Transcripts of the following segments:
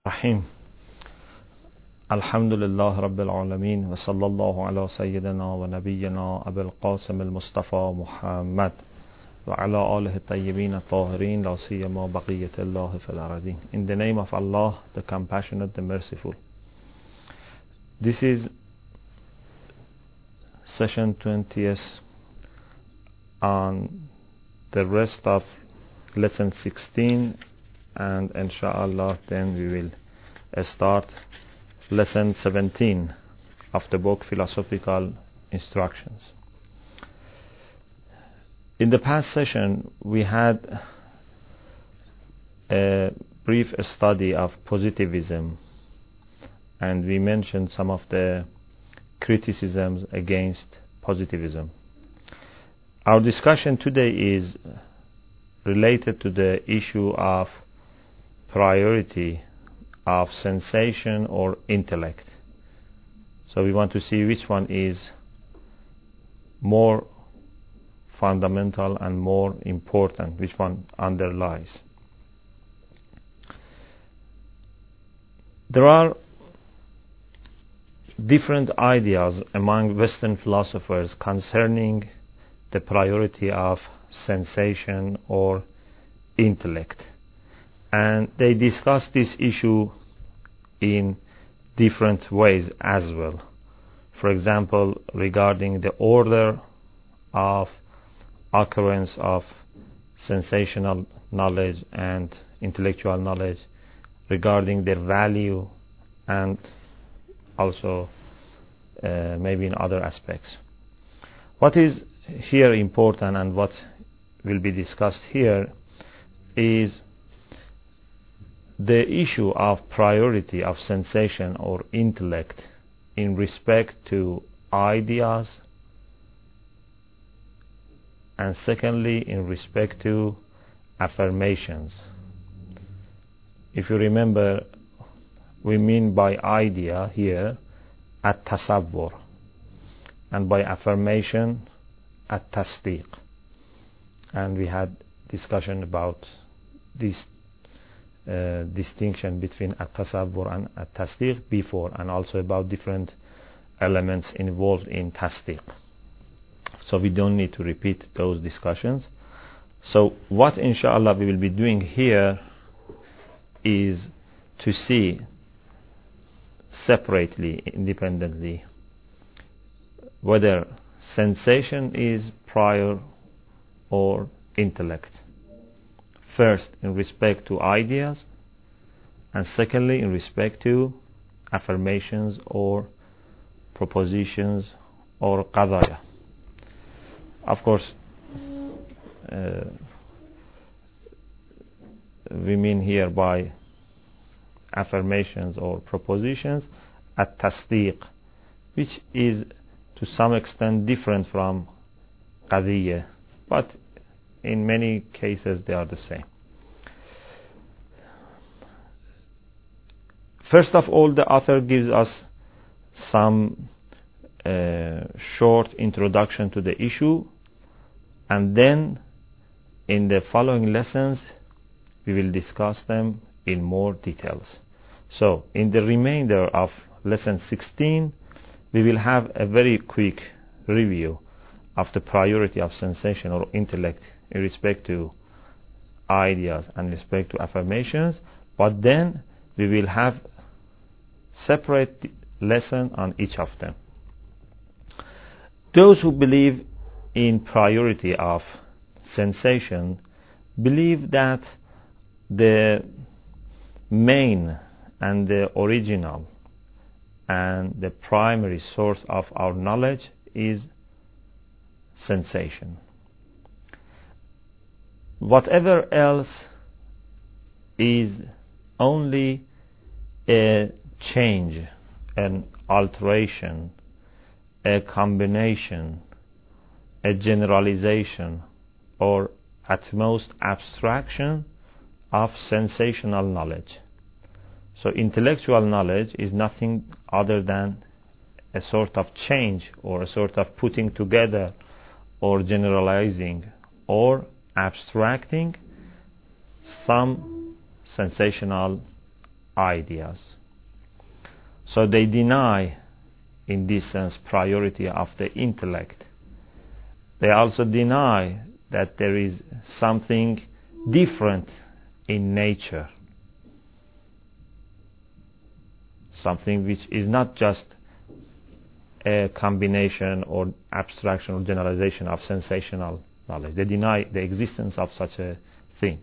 الرحيم الحمد لله رب العالمين وصلى الله على سيدنا ونبينا أبي القاسم المصطفى محمد وعلى آله الطيبين الطاهرين لا سيما بقية الله في الأرضين. In the name of Allah, the Compassionate, the Merciful. This is session 20th on the rest of lesson 16, and inshallah then we will start lesson 17 of the book Philosophical Instructions. In the past session we had a brief study of positivism, and we mentioned some of the criticisms against positivism. Our discussion today is related to the issue of priority of sensation or intellect. So we want to see which one is more fundamental and more important, which one underlies. There are different ideas among Western philosophers concerning the priority of sensation or intellect, and they discuss this issue in different ways as well. For example, regarding the order of occurrence of sensational knowledge and intellectual knowledge, regarding their value, and also maybe in other aspects. What is here important and what will be discussed here is the issue of priority of sensation or intellect in respect to ideas, and secondly in respect to affirmations. If you remember, we mean by idea here at-tasawwur, and by affirmation at-tasdiq, and we had discussion about this distinction between at-tasawwur and at-tasdiq before, and also about different elements involved in tasdiq. So we don't need to repeat those discussions. So what inshallah we will be doing here is to see separately, independently, whether sensation is prior or intellect. First, in respect to ideas, and secondly, in respect to affirmations or propositions or qadaya. Of course, we mean here by affirmations or propositions at-tasdiq, which is to some extent different from qadiyya, but in many cases they are the same. First of all, the author gives us some short introduction to the issue, and then in the following lessons we will discuss them in more details. So in the remainder of lesson 16 we will have a very quick review of the priority of sensation or intellect in respect to ideas and respect to affirmations, but then we will have separate lesson on each of them. Those who believe in priority of sensation believe that the main and the original and the primary source of our knowledge is sensation. Whatever else is only a change, an alteration, a combination, a generalization, or at most abstraction of sensational knowledge. So intellectual knowledge is nothing other than a sort of change or a sort of putting together or generalizing or abstracting some sensational ideas. So they deny, in this sense, priority of the intellect. They also deny that there is something different in nature, something which is not just a combination or abstraction or generalization of sensational knowledge. They deny the existence of such a thing.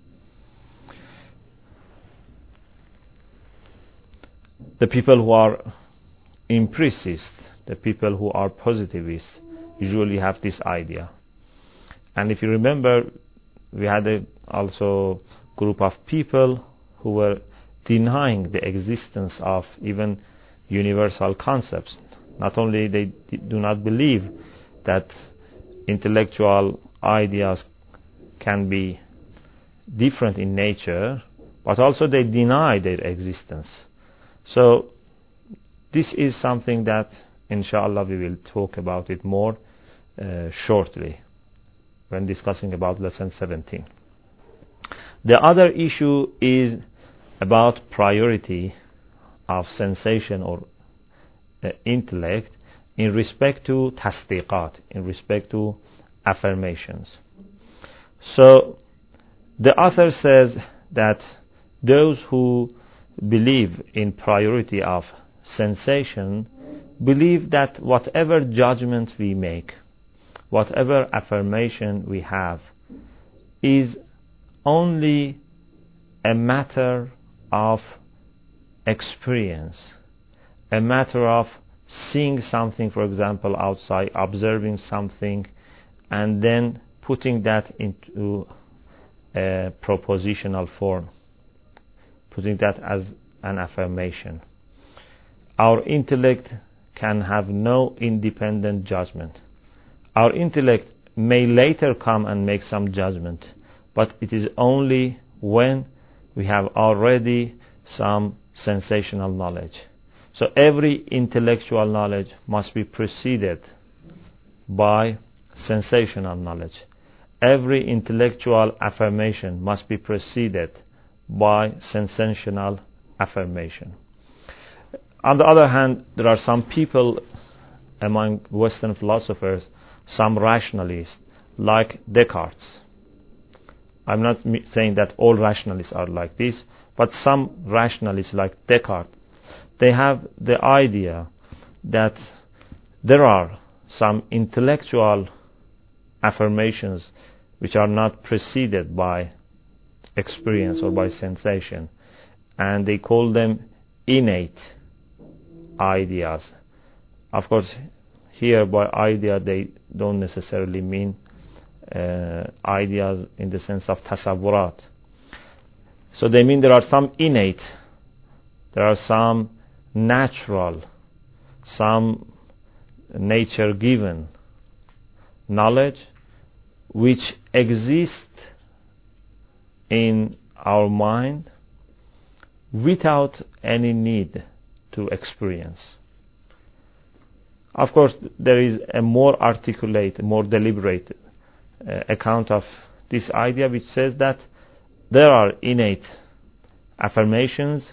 The people who are empiricists, the people who are positivists, usually have this idea. And if you remember, we had also group of people who were denying the existence of even universal concepts. Not only they do not believe that intellectual ideas can be different in nature, but also they deny their existence. So this is something that, inshallah, we will talk about it more shortly when discussing about lesson 17. The other issue is about priority of sensation or intellect in respect to tasdiqat, in respect to affirmations. So the author says that those who believe in priority of sensation believe that whatever judgment we make, whatever affirmation we have, is only a matter of experience, a matter of seeing something, for example, outside, observing something, and then putting that into a propositional form, putting that as an affirmation. Our intellect can have no independent judgment. Our intellect may later come and make some judgment, but it is only when we have already some sensational knowledge. So every intellectual knowledge must be preceded by sensational knowledge. Every intellectual affirmation must be preceded by sensational affirmation. On the other hand, there are some people among Western philosophers, some rationalists, like Descartes. I'm not saying that all rationalists are like this, but some rationalists like Descartes, they have the idea that there are some intellectual affirmations which are not preceded by experience or by sensation, and they call them innate ideas. Of course, here by idea they don't necessarily mean ideas in the sense of tasawwurat. So they mean there are some innate, there are some natural, some nature given knowledge which exist in our mind without any need to experience. Of course, there is a more articulate, more deliberate account of this idea which says that there are innate affirmations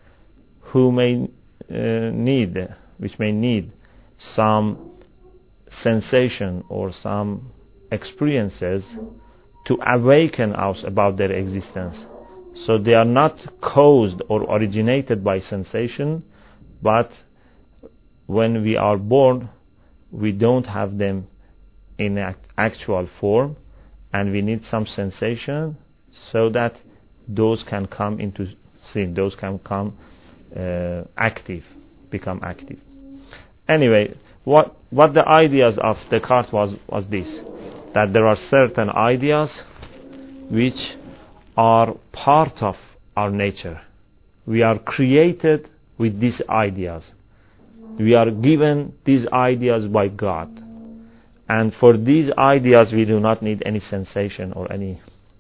which may need some sensation or some experiences to awaken us about their existence. So they are not caused or originated by sensation, but when we are born, we don't have them in actual form, and we need some sensation so that those can come into scene, those can come active, become active. Anyway, what the ideas of Descartes was this, that there are certain ideas which are part of our nature. We are created with these ideas. We are given these ideas by God. And for these ideas we do not need any sensation or any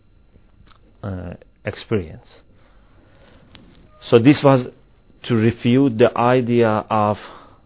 experience. So this was to refute the idea of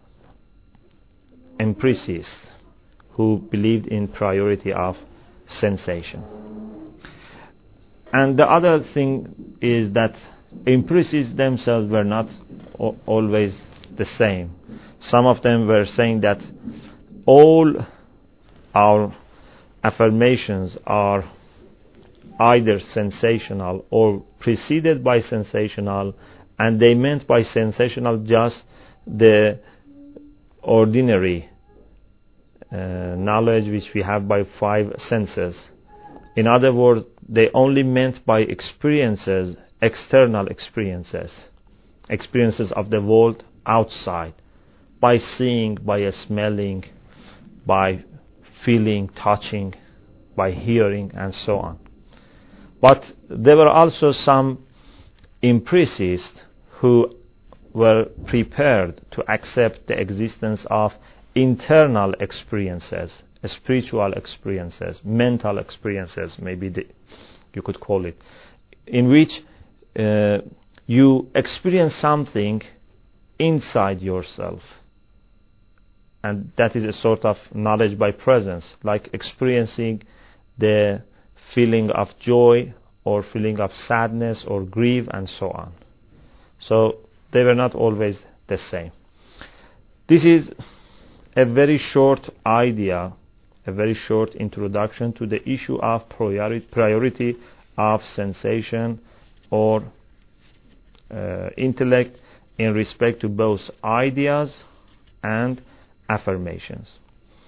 empiricists who believed in priority of sensation. And the other thing is that empiricists themselves were not always the same. Some of them were saying that all our affirmations are either sensational or preceded by sensational, and they meant by sensational just the ordinary knowledge which we have by five senses. In other words, they only meant by experiences, external experiences of the world outside, by seeing, by smelling, by feeling, touching, by hearing, and so on. But there were also some empiricists who were prepared to accept the existence of internal experiences, spiritual experiences, mental experiences, maybe you could call it, in which you experience something inside yourself. And that is a sort of knowledge by presence, like experiencing the feeling of joy or feeling of sadness or grief and so on. So they were not always the same. This is a very short idea, a very short introduction to the issue of priority of sensation or intellect in respect to both ideas and affirmations.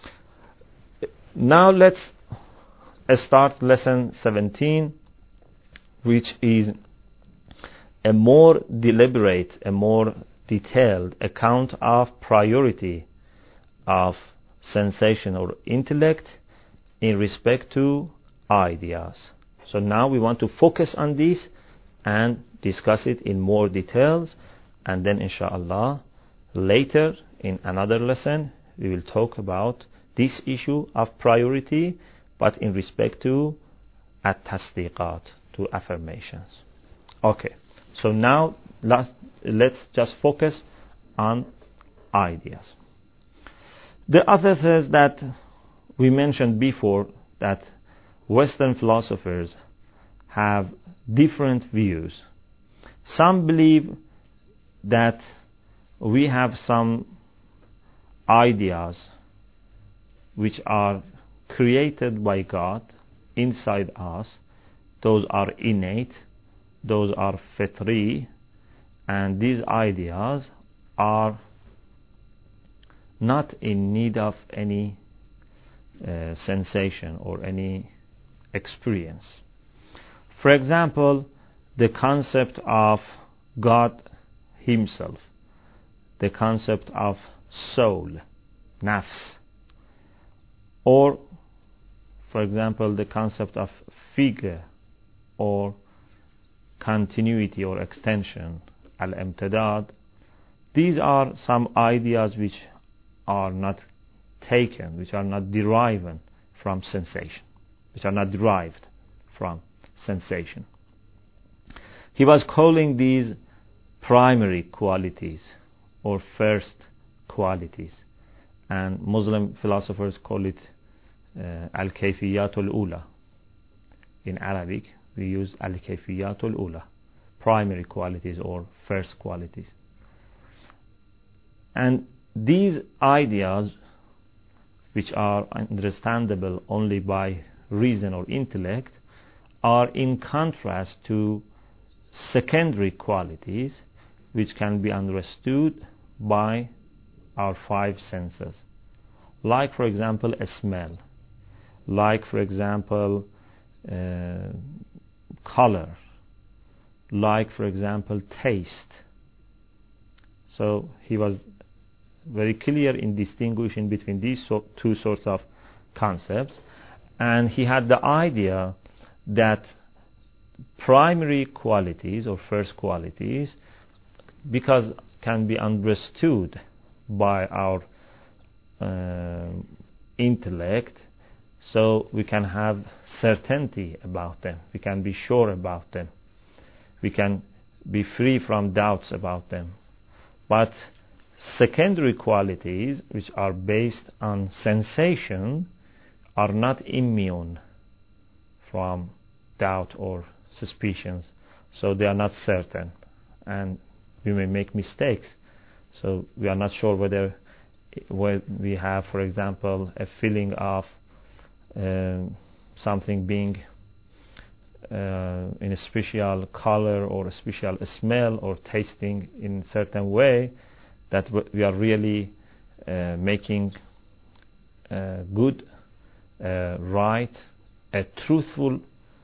Now let's start lesson 17, which is a more deliberate, a more detailed account of priority of sensation or intellect in respect to ideas. So now we want to focus on this and discuss it in more details, and then inshallah later in another lesson we will talk about this issue of priority, but in respect to at-tasdiqat, to affirmations. Okay, so now let's just focus on ideas. The other says that we mentioned before that Western philosophers have different views. Some believe that we have some ideas which are created by God inside us. Those are innate, those are fitri, and these ideas are not in need of any sensation or any experience. For example, the concept of God himself, the concept of soul, nafs, or for example the concept of figure or continuity or extension, al-imtidad. These are some ideas which are not taken, which are not derived from sensation, which are not derived from sensation. He was calling these primary qualities or first qualities, and Muslim philosophers call it al-kayfiyatul ula. In Arabic we use al-kayfiyatul ula, primary qualities or first qualities. And these ideas, which are understandable only by reason or intellect, are in contrast to secondary qualities which can be understood by our five senses, like for example a smell, like for example color, like for example taste. So he was very clear in distinguishing between these two sorts of concepts, and he had the idea that primary qualities or first qualities, because can be understood by our intellect, so we can have certainty about them, we can be sure about them, we can be free from doubts about them. But secondary qualities, which are based on sensation, are not immune from doubt or suspicions, so they are not certain, and we may make mistakes. So we are not sure whether we have, for example, a feeling of something being in a special color or a special smell or tasting in a certain way, that we are really making good, right, a truthful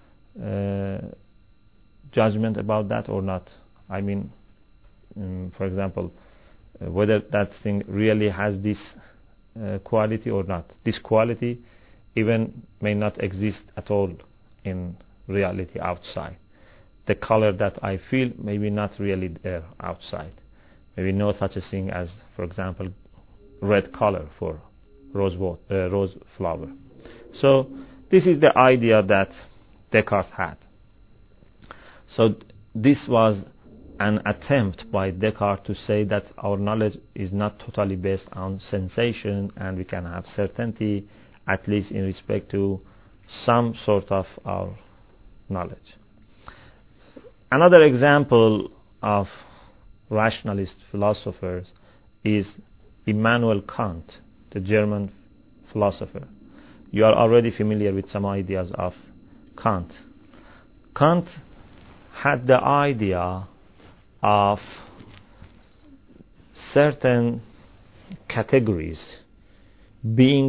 judgment about that or not. I mean, for example, whether that thing really has this quality or not. This quality even may not exist at all in reality outside. The color that I feel maybe not really there outside. Maybe no such a thing as, for example, red color for rose flower. So this is the idea that Descartes had. So this was an attempt by Descartes to say that our knowledge is not totally based on sensation, and we can have certainty, at least in respect to some sort of our knowledge. Another example of rationalist philosophers is Immanuel Kant, the German philosopher. You are already familiar with some ideas of Kant. Kant had the idea of certain categories being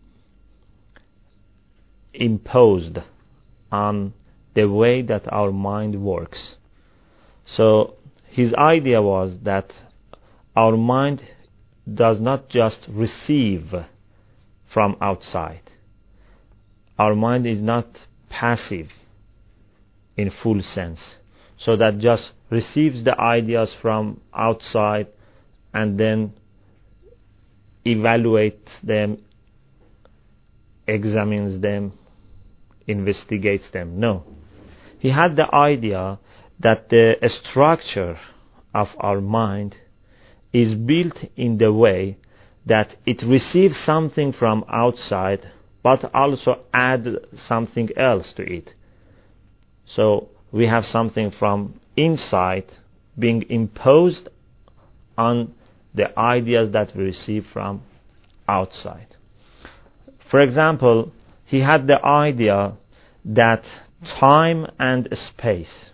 imposed on the way that our mind works. So his idea was that our mind does not just receive from outside. Our mind is not passive in full sense, so that just receives the ideas from outside and then evaluates them, examines them, investigates them. No. He had the idea that the structure of our mind is built in the way that it receives something from outside but also add something else to it. So we have something from inside being imposed on the ideas that we receive from outside. For example, he had the idea that time and space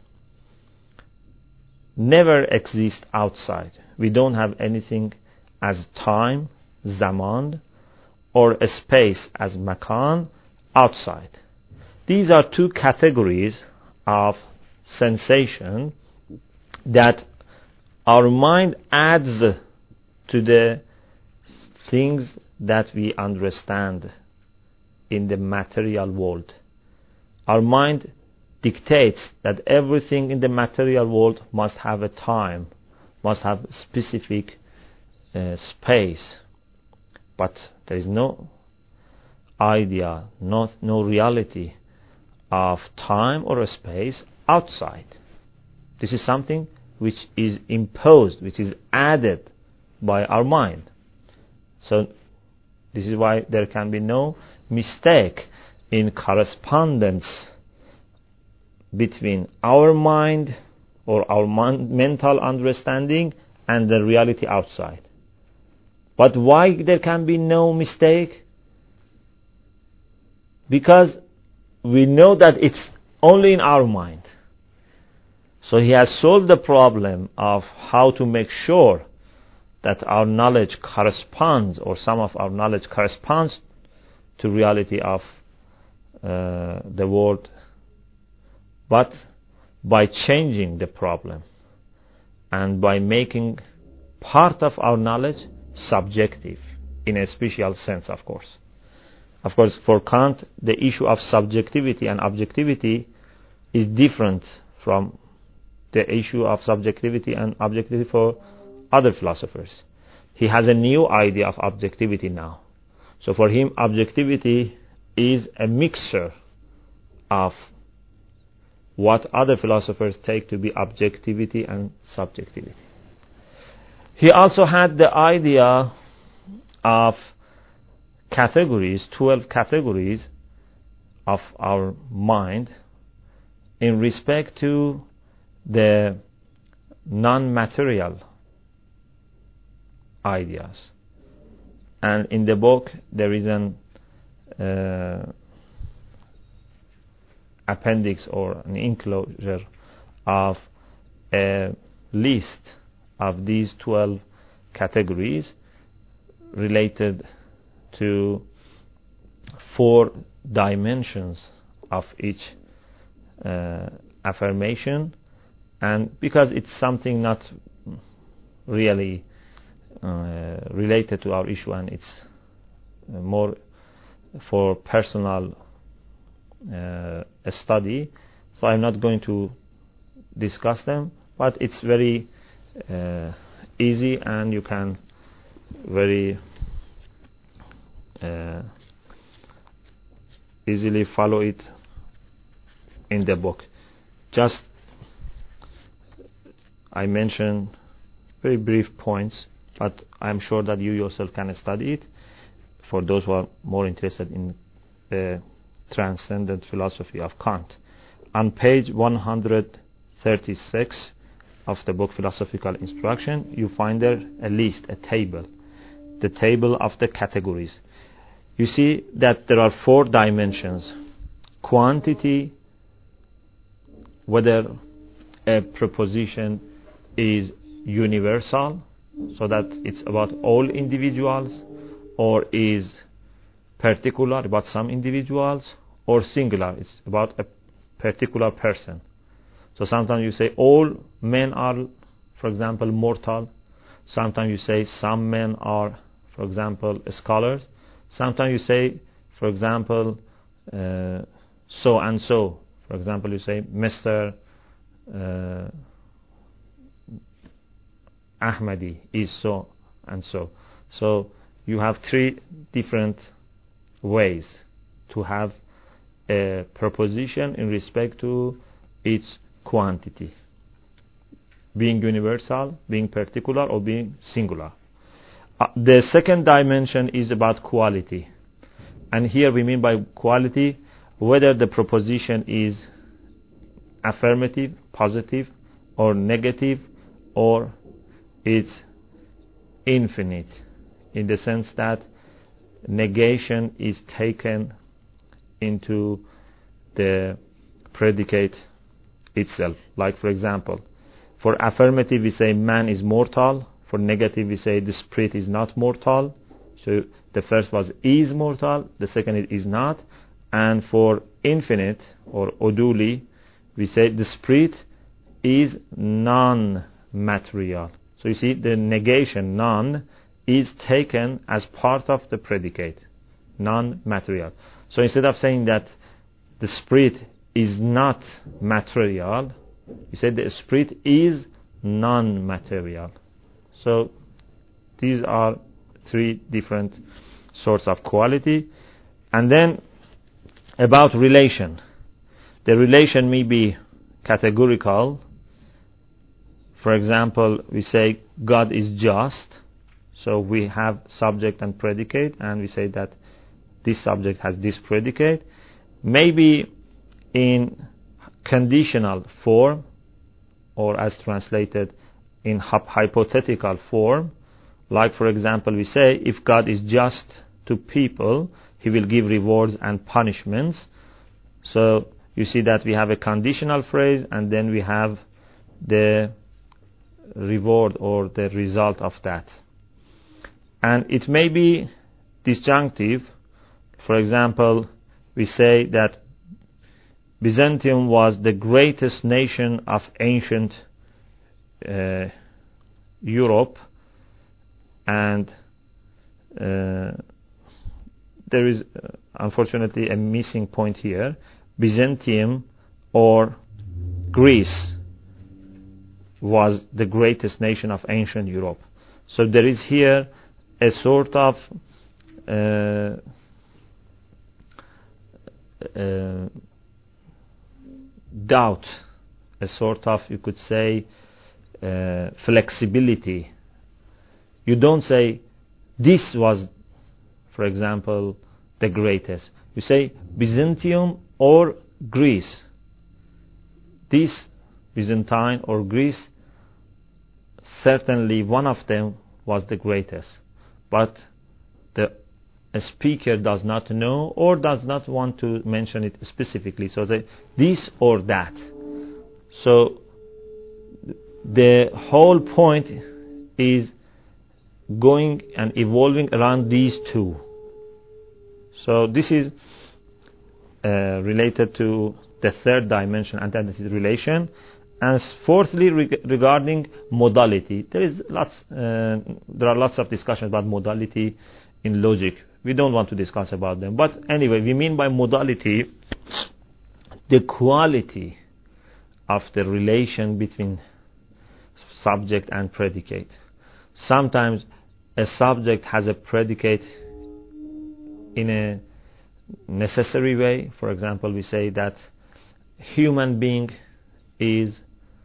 never exist outside. We don't have anything as time, zaman, or a space as makan outside. These are two categories of sensation that our mind adds to the things that we understand in the material world. Our mind dictates that everything in the material world must have a time, must have specific space. But there is no idea, no reality of time or a space outside. This is something which is imposed, which is added by our mind. So this is why there can be no mistake in correspondence between our mind or our mental understanding and the reality outside. But why there can be no mistake? Because we know that it's only in our mind. So he has solved the problem of how to make sure that our knowledge corresponds, or some of our knowledge corresponds to reality of the world, but by changing the problem and by making part of our knowledge subjective in a special sense, of course. Of course, for Kant, the issue of subjectivity and objectivity is different from the issue of subjectivity and objectivity for other philosophers. He has a new idea of objectivity now. So for him, objectivity is a mixture of what other philosophers take to be objectivity and subjectivity. He also had the idea of categories, 12 categories of our mind in respect to the non-material ideas. And in the book there is an appendix or an enclosure of a list of these 12 categories related to 4 dimensions of each affirmation. And because it's something not really related to our issue, and it's more for personal study, so I'm not going to discuss them, but it's very easy, and you can very easily follow it in the book. Just I mentioned very brief points, but I'm sure that you yourself can study it for those who are more interested in the transcendent philosophy of Kant. On page 136 of the book Philosophical Instruction, you find there a list, a table, the table of the categories. You see that there are 4 dimensions: quantity, whether a proposition is universal, so that it's about all individuals, or is particular, about some individuals, or singular, it's about a particular person. So sometimes you say all men are, for example, mortal. Sometimes you say some men are, for example, scholars. Sometimes you say, for example, so and so. For example, you say Mr. Ahmadi is so and so. So you have 3 different ways to have a proposition in respect to its quantity, being universal, being particular, or being singular. The second dimension is about quality, and here we mean by quality whether the proposition is affirmative, positive, or negative, or it's infinite, in the sense that negation is taken into the predicate itself. Like, for example, for affirmative we say man is mortal, for negative we say the spirit is not mortal. So the first was is mortal, the second is not. And for infinite or oduli we say the spirit is non-material. So you see, the negation non is taken as part of the predicate, non-material. So instead of saying that the spirit is not material, you say the spirit is non-material. So these are 3 different sorts of quality. And then about relation. The relation may be categorical. For example, we say God is just. So we have subject and predicate, and we say that this subject has this predicate. Maybe in conditional form, or as translated in hypothetical form. Like, for example, we say if God is just to people, he will give rewards and punishments. So you see that we have a conditional phrase, and then we have the reward or the result of that. And it may be disjunctive. For example, we say that Byzantium was the greatest nation of ancient Europe, and there is unfortunately a missing point here. Byzantium or Greece was the greatest nation of ancient Europe. So there is here a sort of doubt, a sort of, you could say, flexibility. You don't say this was, for example, the greatest. You say Byzantium or Greece. This Byzantine or Greece, certainly one of them was the greatest. But the speaker does not know or does not want to mention it specifically. So this or that. So the whole point is going and evolving around these two. So this is related to the third dimension, antecedent relation. And fourthly, regarding modality, there are lots of discussions about modality in logic. We don't want to discuss about them, but anyway, we mean by modality the quality of the relation between subject and predicate. Sometimes a subject has a predicate in a necessary way. For example, we say that human being is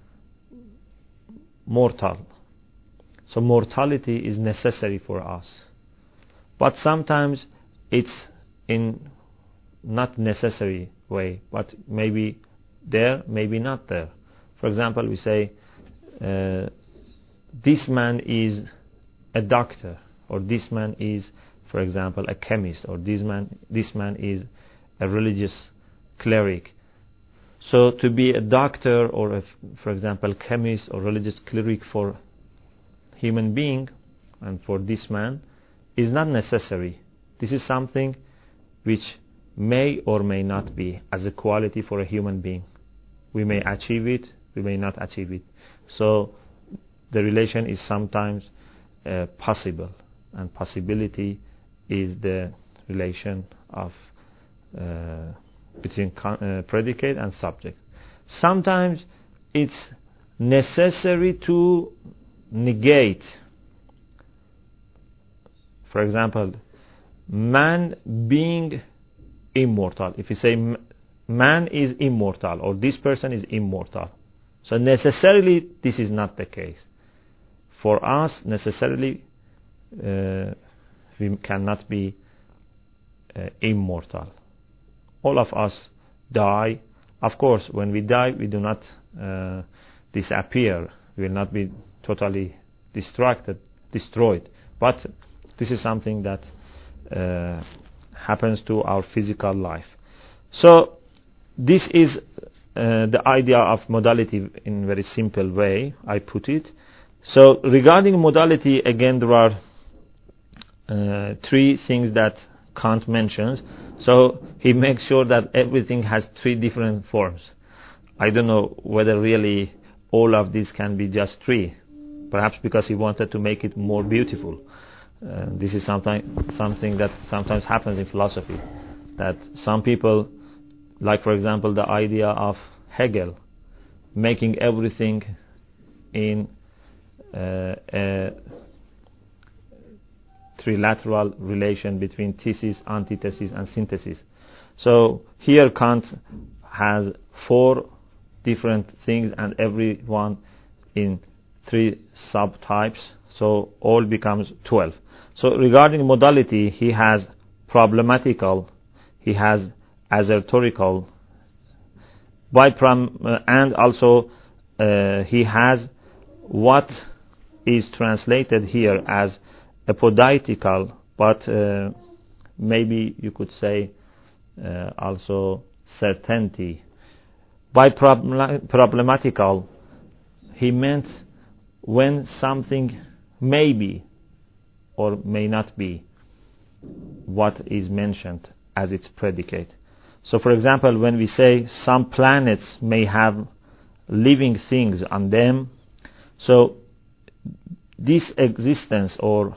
mortal. So mortality is necessary for us. But sometimes it's in not necessary way, but maybe there, maybe not there. For example, we say this man is a doctor, or this man is, for example, a chemist, or this man is a religious cleric. So to be a doctor or for example, chemist or religious cleric for human being and for this man is not necessary. This is something which may or may not be as a quality for a human being. We may achieve it, we may not achieve it. So the relation is sometimes possible, and possibility is the relation of between predicate and subject. Sometimes it's necessary to negate. For example, man being immortal. If you say man is immortal or this person is immortal, so necessarily this is not the case. For us, necessarily we cannot be immortal. All of us die. Of course, when we die, we do not disappear. We will not be totally destroyed. But this is something that happens to our physical life. So this is the idea of modality in a very simple way, I put it. So regarding modality, again, there are three things that Kant mentions. So he makes sure that everything has three different forms. I don't know whether really all of these can be just three. Perhaps because he wanted to make it more beautiful. This is something that sometimes happens in philosophy. That some people, like for example the idea of Hegel, making everything in a trilateral relation between thesis, antithesis and synthesis. So here Kant has four different things and every one in three subtypes, so all becomes 12. So regarding modality, he has problematical, he has assertorical, and also he has what is translated here as apodeitical, but maybe you could say also certainty. By problematical, he meant when something may be or may not be what is mentioned as its predicate. So for example, when we say some planets may have living things on them, so this existence or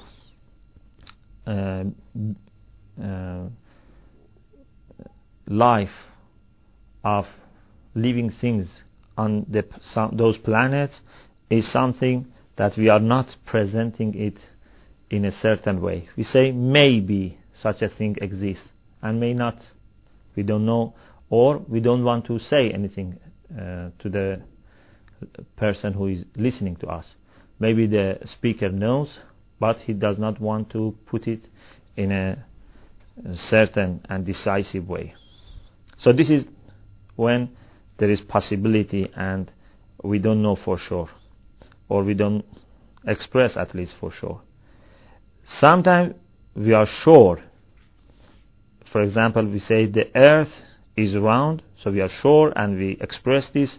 life of living things on those planets is something that we are not presenting it in a certain way. We say maybe such a thing exists and may not. We don't know, or we don't want to say anything to the person who is listening to us. Maybe the speaker knows, but he does not want to put it in a certain and decisive way. So this is when there is possibility and we don't know for sure, or we don't express at least for sure. Sometimes we are sure. For example, we say the earth is round, so we are sure and we express this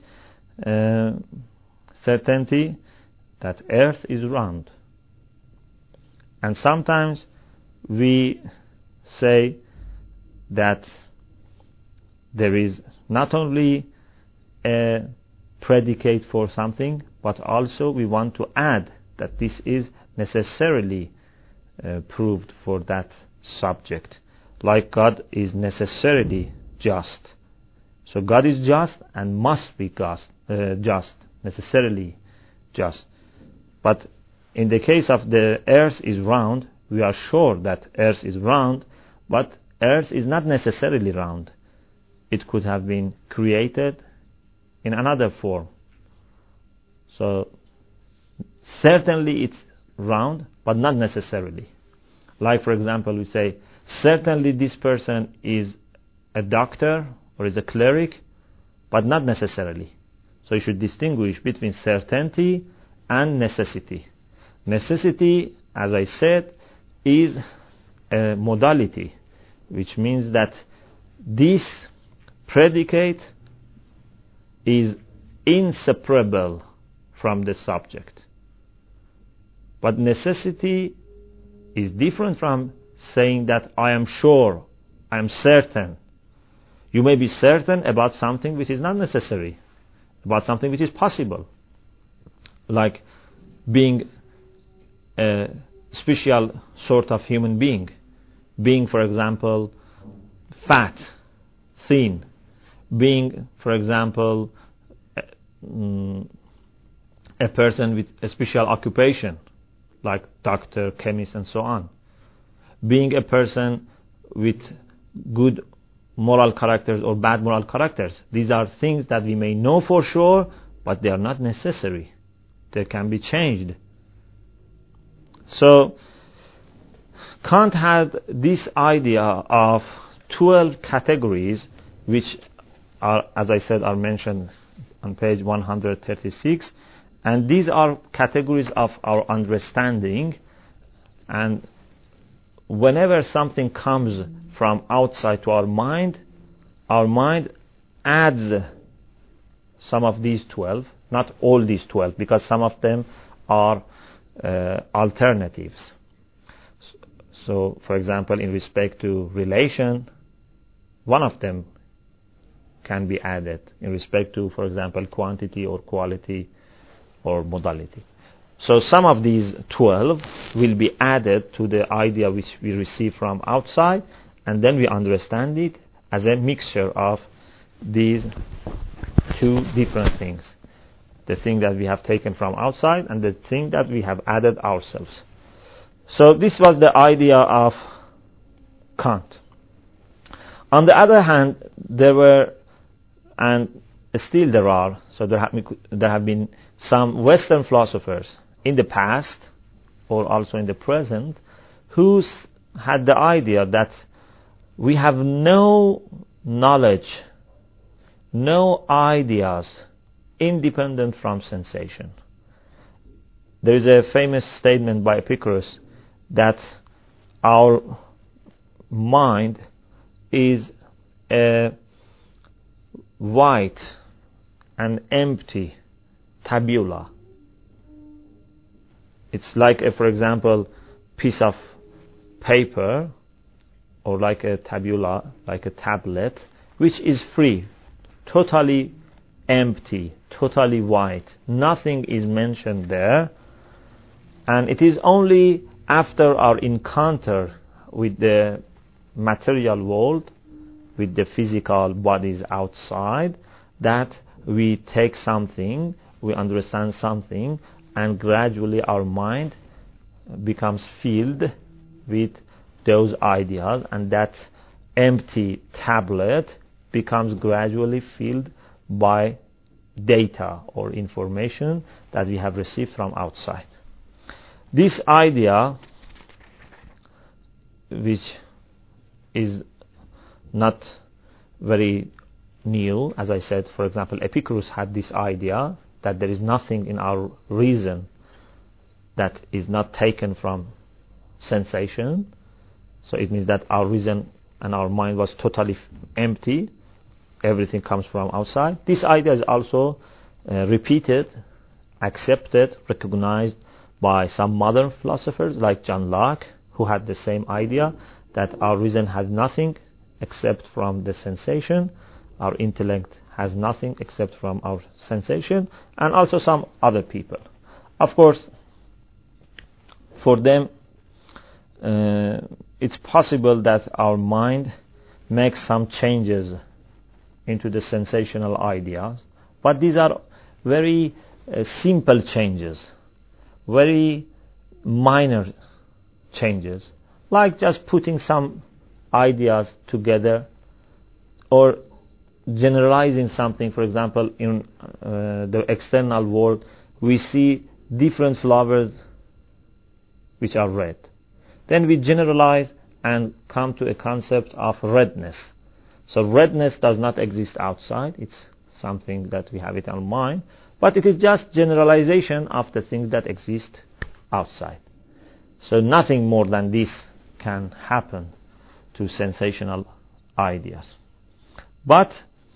certainty that earth is round. And sometimes we say that there is not only a predicate for something, but also we want to add that this is necessarily proved for that subject. Like God is necessarily just. So God is just and must be just, necessarily just. But in the case of the earth is round, we are sure that earth is round, but earth is not necessarily round. It could have been created in another form. So certainly it's round, but not necessarily. Like, for example, we say, certainly this person is a doctor or is a cleric, but not necessarily. So you should distinguish between certainty and necessity. Necessity, as I said, is a modality, which means that this predicate is inseparable from the subject. But necessity is different from saying that I am sure, I am certain. You may be certain about something which is not necessary, about something which is possible, like being a special sort of human being, being, for example, fat, thin, being, for example, a person with a special occupation, like doctor, chemist, and so on. Being a person with good moral characters or bad moral characters. These are things that we may know for sure, but they are not necessary. They can be changed. So Kant had this idea of 12 categories, which are, as I said, are mentioned on page 136. And these are categories of our understanding. And whenever something comes from outside to our mind adds some of these 12, not all these 12, because some of them are alternatives. So, for example, in respect to relation, one of them can be added in respect to, for example, quantity or quality or modality. So some of these 12 will be added to the idea which we receive from outside, and then we understand it as a mixture of these two different things. The thing that we have taken from outside and the thing that we have added ourselves. So this was the idea of Kant. On the other hand, there were, and still there are, so there have been some Western philosophers in the past or also in the present who had the idea that we have no knowledge, no ideas independent from sensation. There is a famous statement by Epicurus that our mind is a white and empty tabula. It's like a, for example, piece of paper, or like a tabula, like a tablet, which is free, totally empty, totally white. Nothing is mentioned there. And it is only after our encounter with the material world, with the physical bodies outside, that we take something, we understand something, and gradually our mind becomes filled with those ideas, and that empty tablet becomes gradually filled by data or information that we have received from outside. This idea, which is not very new, as I said, for example, Epicurus had this idea that there is nothing in our reason that is not taken from sensation. So it means that our reason and our mind was totally empty. Everything comes from outside. This idea is also repeated, accepted, recognized by some modern philosophers like John Locke, who had the same idea that our reason has nothing except from the sensation. Our intellect has nothing except from our sensation, and also some other people. Of course, for them, it's possible that our mind makes some changes into the sensational ideas, but these are very simple changes, very minor changes, like just putting some ideas together or generalizing something. For example, in the external world, we see different flowers which are red. Then we generalize and come to a concept of redness. So redness does not exist outside. It's something that we have it in our mind, but it is just generalization of the things that exist outside. So nothing more than this can happen to sensational ideas. But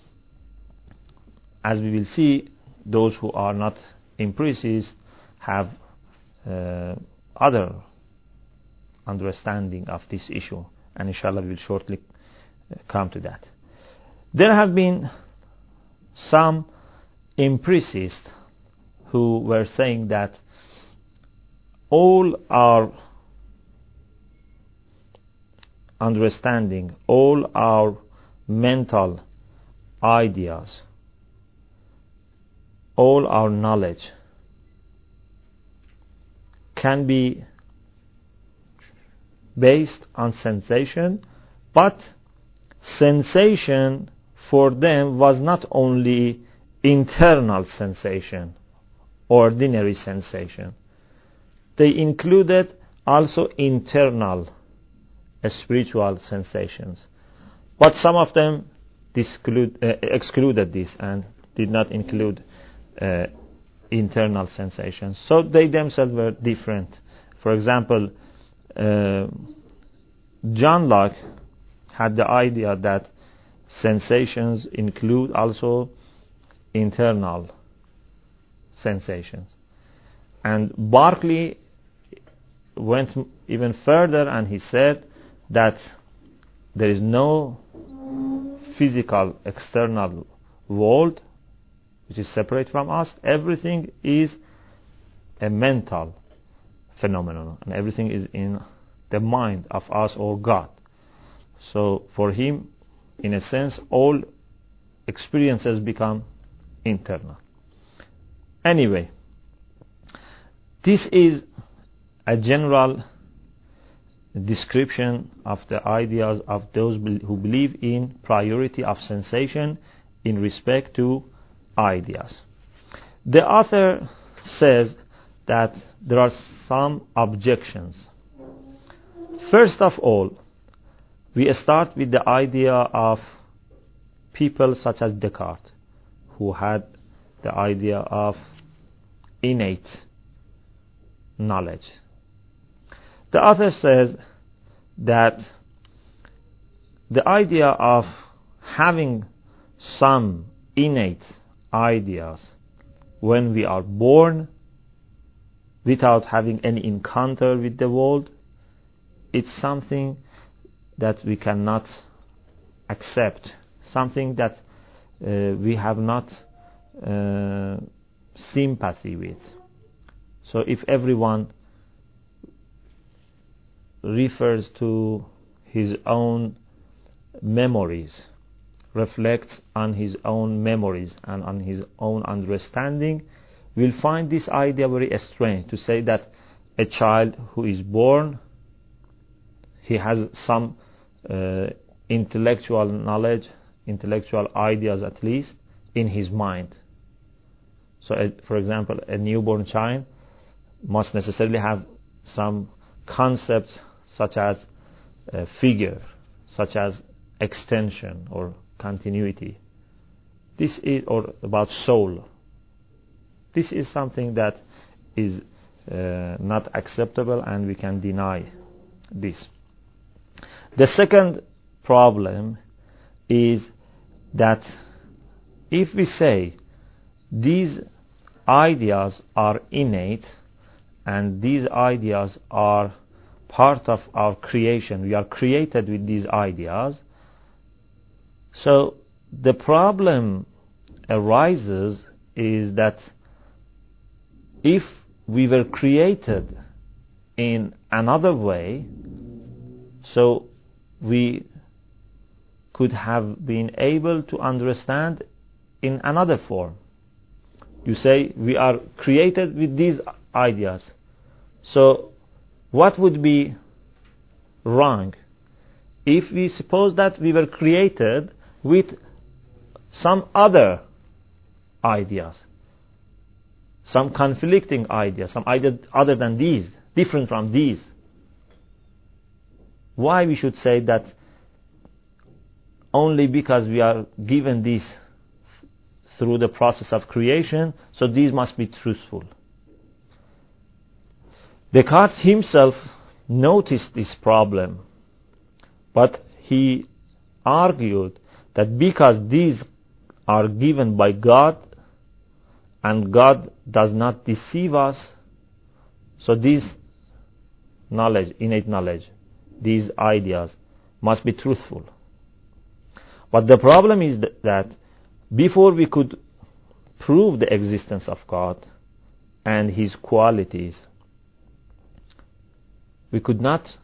as we will see, those who are not empiricists have other understanding of this issue, and inshallah we will shortly come to that. There have been some empiricists who were saying that all our understanding, all our mental ideas, all our knowledge can be based on sensation, but sensation for them was not only internal sensation, ordinary sensation. They included also internal spiritual sensations. But some of them excluded this and did not include internal sensations. So they themselves were different. For example, John Locke had the idea that sensations include also internal sensations. And Berkeley went even further, and he said that there is no physical external world which is separate from us. Everything is a mental phenomenon, and everything is in the mind of us or God. So for him, in a sense, all experiences become internal. Anyway, this is a general description of the ideas of those who believe in priority of sensation in respect to ideas. The author says that there are some objections. First of all, we start with the idea of people such as Descartes, who had the idea of innate knowledge. The author says that the idea of having some innate ideas when we are born without having any encounter with the world, it's something that we cannot accept, something that we have not sympathy with. So if everyone refers to his own memories, reflects on his own memories and on his own understanding, we'll find this idea very strange, to say that a child who is born, he has some intellectual knowledge, intellectual ideas at least, in his mind. So, for example, a newborn child must necessarily have some concepts such as figure, such as extension or continuity. This is, or about soul. This is something that is not acceptable, and we can deny this. The second problem is that if we say these ideas are innate and these ideas are part of our creation, we are created with these ideas, so the problem arises is that if we were created in another way, so we could have been able to understand in another form. You say we are created with these ideas. So what would be wrong if we suppose that we were created with some other ideas, some conflicting ideas, some ideas other than these, different from these? Why we should say that only because we are given this through the process of creation, so these must be truthful? Descartes himself noticed this problem, but he argued that because these are given by God and God does not deceive us, so this knowledge, innate knowledge, these ideas must be truthful. But the problem is that before we could prove the existence of God and His qualities, we could not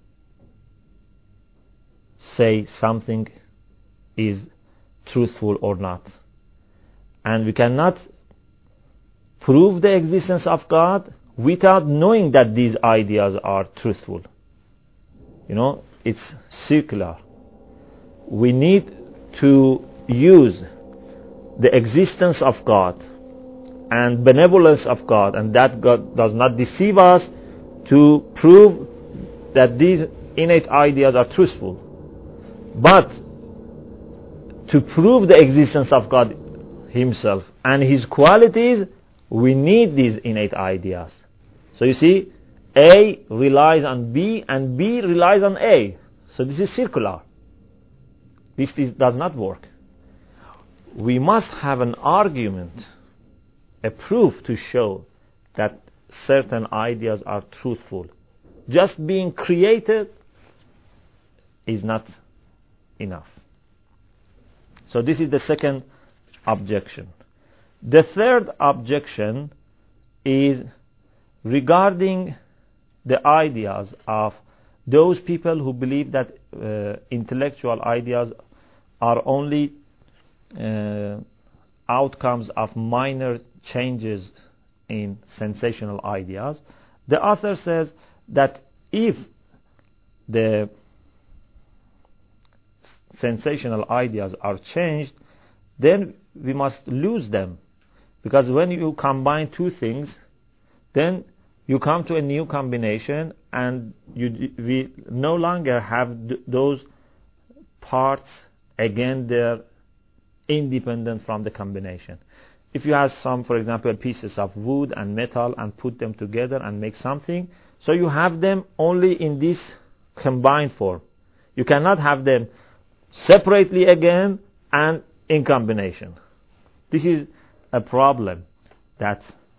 say something is truthful or not. And we cannot prove the existence of God without knowing that these ideas are truthful. You know, it's circular. We need to use the existence of God and benevolence of God, and that God does not deceive us, to prove that these innate ideas are truthful. But to prove the existence of God Himself and His qualities, we need these innate ideas. So you see, A relies on B and B relies on A. So this is circular. This does not work. We must have an argument, a proof to show that certain ideas are truthful. Just being created is not enough. So this is the second objection. The third objection is regarding the ideas of those people who believe that intellectual ideas are only outcomes of minor changes in sensational ideas. The author says that if the sensational ideas are changed, then we must lose them, because when you combine two things, then you come to a new combination, and we no longer have those parts again. They're independent from the combination. If you have some, for example, pieces of wood and metal and put them together and make something, so you have them only in this combined form. You cannot have them separately again and in combination. This is a problem that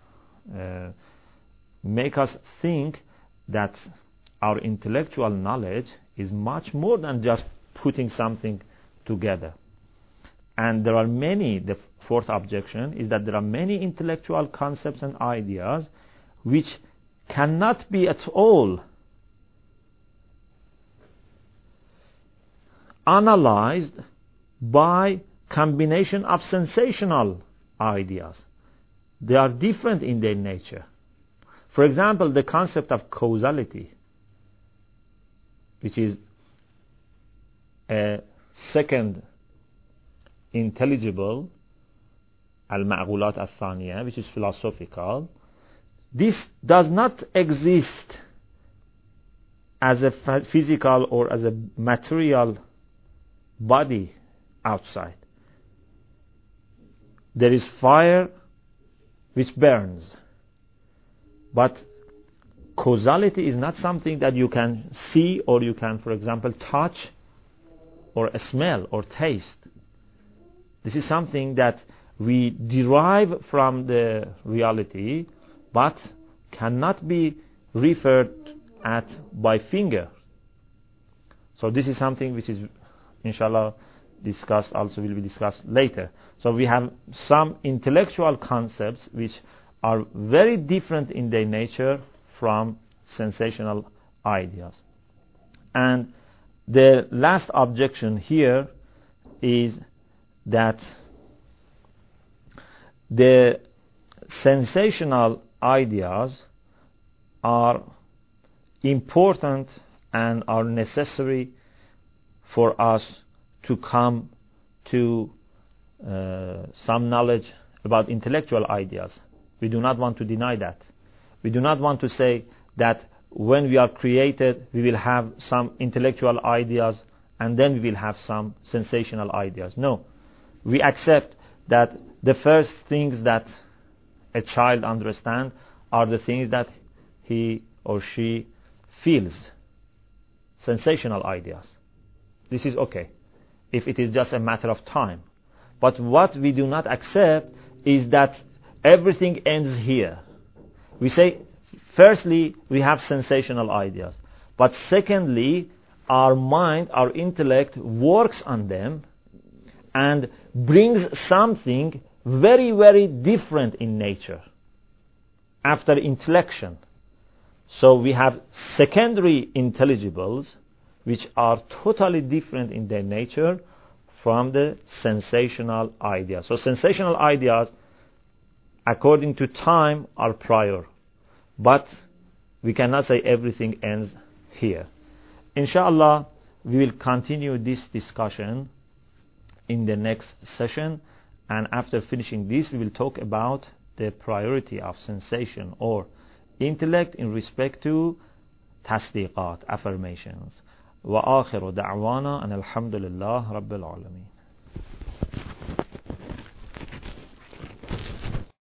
make us think that our intellectual knowledge is much more than just putting something together. And there are many, the fourth objection is that there are many intellectual concepts and ideas which cannot be at all analyzed by combination of sensational ideas. They are different in their nature. For example, the concept of causality, which is a second intelligible al-ma'qulat al-thaniya, which is philosophical. This does not exist as a physical or as a material body outside. There is fire which burns. But causality is not something that you can see or you can, for example, touch or smell or taste. This is something that we derive from the reality, but cannot be referred at by finger. So this is something which is, inshallah, will be discussed later. So we have some intellectual concepts which are very different in their nature from sensational ideas. And the last objection here is that the sensational ideas are important and are necessary for us to come to some knowledge about intellectual ideas. We do not want to deny that. We do not want to say that when we are created, we will have some intellectual ideas and then we will have some sensational ideas. No. We accept that the first things that a child understands are the things that he or she feels. Sensational ideas. This is okay, if it is just a matter of time. But what we do not accept is that everything ends here. We say, firstly, we have sensational ideas. But secondly, our mind, our intellect works on them and brings something very, very different in nature after intellection. So we have secondary intelligibles which are totally different in their nature from the sensational ideas. So sensational ideas, according to time, are prior. But we cannot say everything ends here. Inshallah, we will continue this discussion in the next session. And after finishing this, we will talk about the priority of sensation or intellect in respect to tasdiqat, affirmations. وآخر دعوانا أن الحمد لله رب العالمين.